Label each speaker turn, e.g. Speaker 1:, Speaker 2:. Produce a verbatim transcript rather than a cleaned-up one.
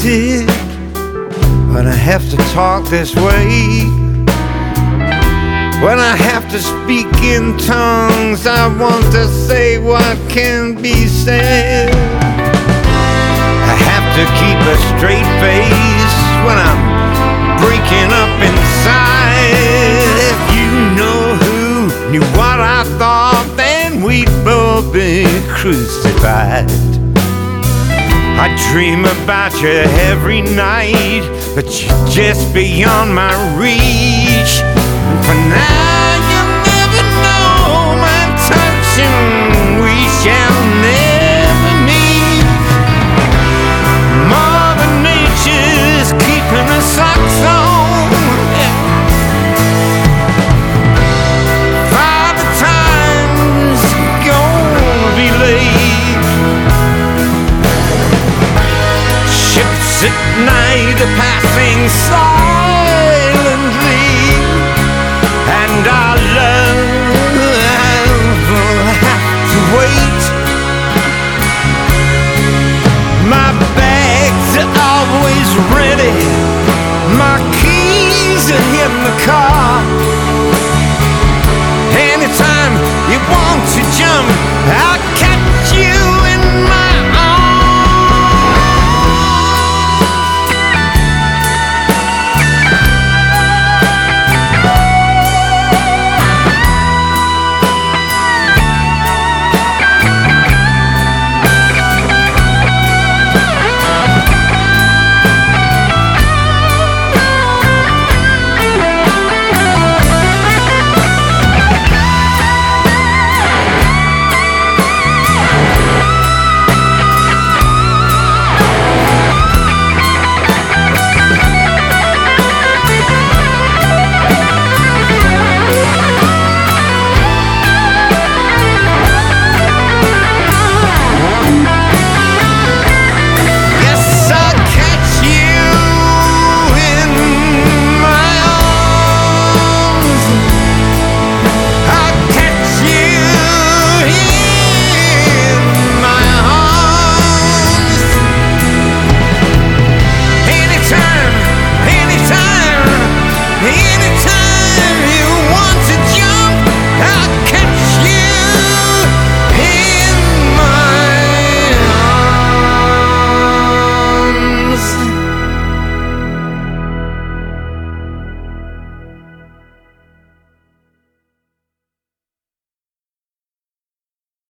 Speaker 1: it when I have to talk this way. When I have to speak in tongues, I want to say what can be said. I have to keep a straight face when I'm breaking up inside. If you know who knew what I thought, then we'd both be crucified. I dream about you every night, but you're just beyond my reach.